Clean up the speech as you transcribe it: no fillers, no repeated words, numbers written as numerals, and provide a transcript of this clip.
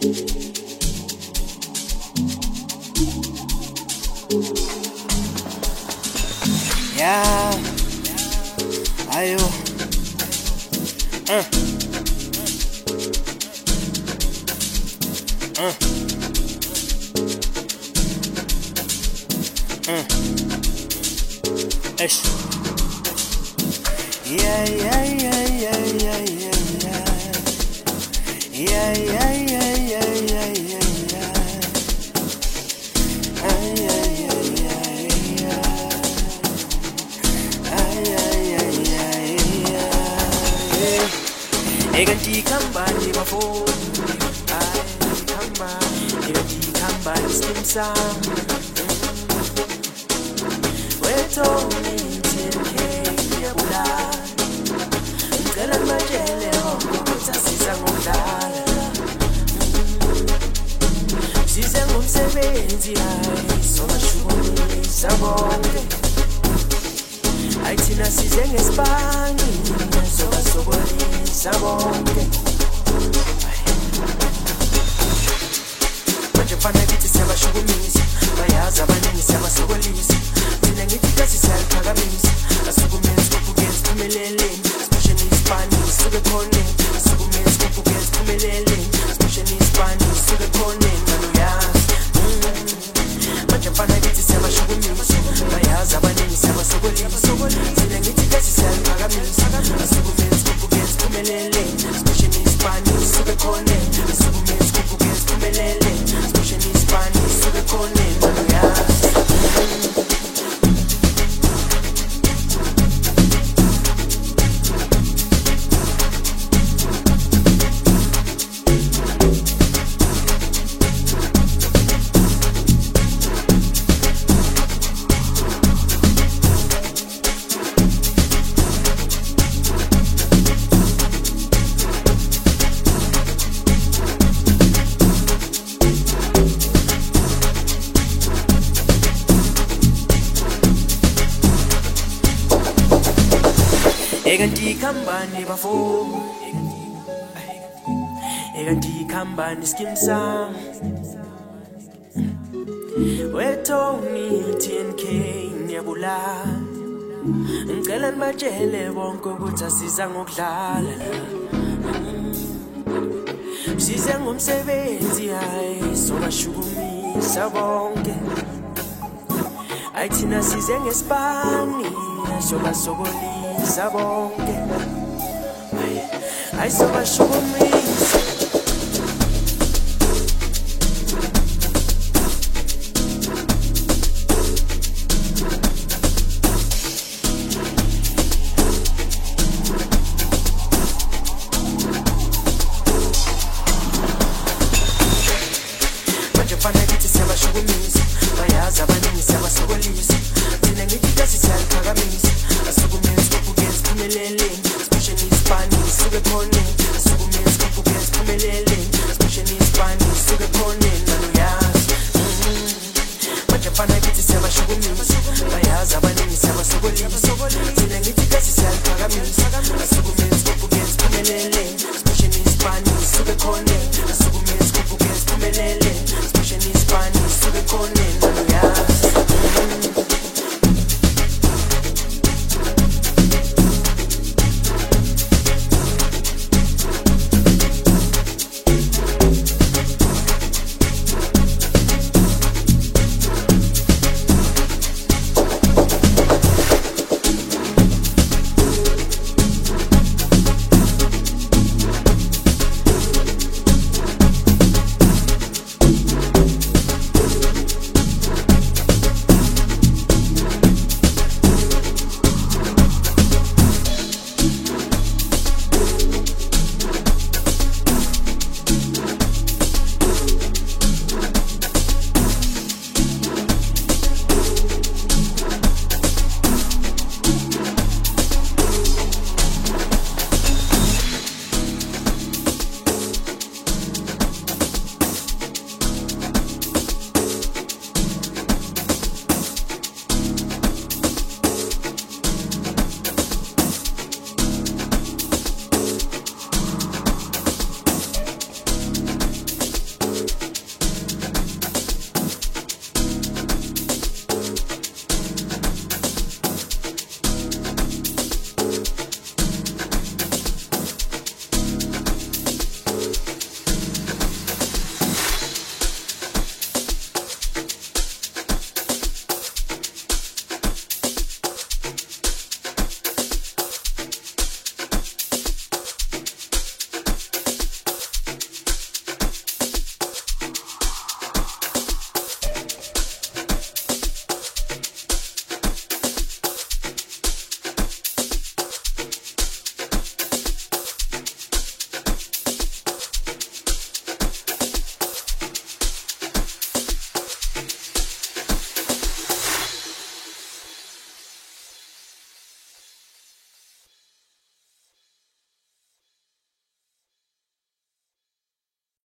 Yeah, ayo. Ish. Yeah, yeah, yeah, yeah, yeah, yeah, yeah. Yeah, yeah, yeah, yeah, yeah, yeah, yeah. Ay, ay, ay, ay, yeah. Ay, ay, ay, ay, yeah. Eganti kambani bafoni. Ay, kambani. Eganti kambani skim Wetoni tinke yabula. Ngela majele okuza siza ngomdala. Size ngomsebenzi hayi sobashukumi sabonke. Ayithina size ngesibani sobasoboli sabonke. Manje fana kithi siyabashukumisa bayazi abaningi siyabasokolisa. Thina ngithi kasi siyaphakamisa asukumeni sikubuke siphumeleleni especially isibani suke khoneni asukumeni sikubuke siphumeleleni especially isibani suke khoneni manuyazi. Manje fana kithi siyabashukumisa bayazi abaningi siyabasokolisa. Thina ngithi kasi siyaphakamisa asukumeni sikubuke siphumeleleni especially isibani suke khoneni asukumeni sikubuke siphumeleleni especially isibani suke khoneni manuyazi. Eganti kambani bafo, eganti kambani skimsa. Wetoni 10K nyabula. Ngicela nibajele bonke ukuthi asiza ngokudlala. Size ngomsebenzi hayi sobashukumisa bonke. Ayithina size ngesibani sobasokolisa bonke. Ay sobashukumisa. Manje fana kithi siyabashukumisa bayazi abaningi siyabasokolisa. Thina ngithi kasi siyaphakamisa asukumeni sikubuke siphumeleleni especially isibani suke khoneni asukumeni sikubuke siphumeleleni especially isibani suke khoneni manuyazi. Manje fana kithi siyabashukumisa bayazi abaningi siyabasokolisa. Thina ngithi kasi siyaphakamisa asukumeni sikubuke siphumeleleni especially isibani suke khoneni asukumeni sikubuke siphumeleleni especially isibani suke khoneni.